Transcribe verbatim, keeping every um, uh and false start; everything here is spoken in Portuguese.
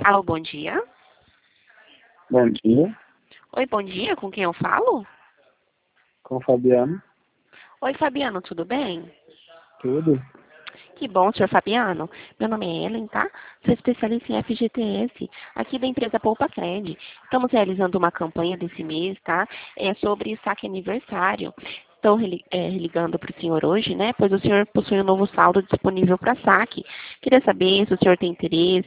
Alô, bom dia. Bom dia, Oi, bom dia, com quem eu falo? com o Fabiano, Oi, Fabiano, tudo bem? tudo. Que bom, senhor Fabiano. Meu nome é Ellen, tá? Sou especialista em F G T S, aqui da empresa Poupa Cred. Estamos realizando uma campanha desse mês, tá? É sobre saque aniversário. Estou reli- é, ligando para o senhor hoje, né? Pois o senhor possui um novo saldo disponível para saque. Queria saber se o senhor tem interesse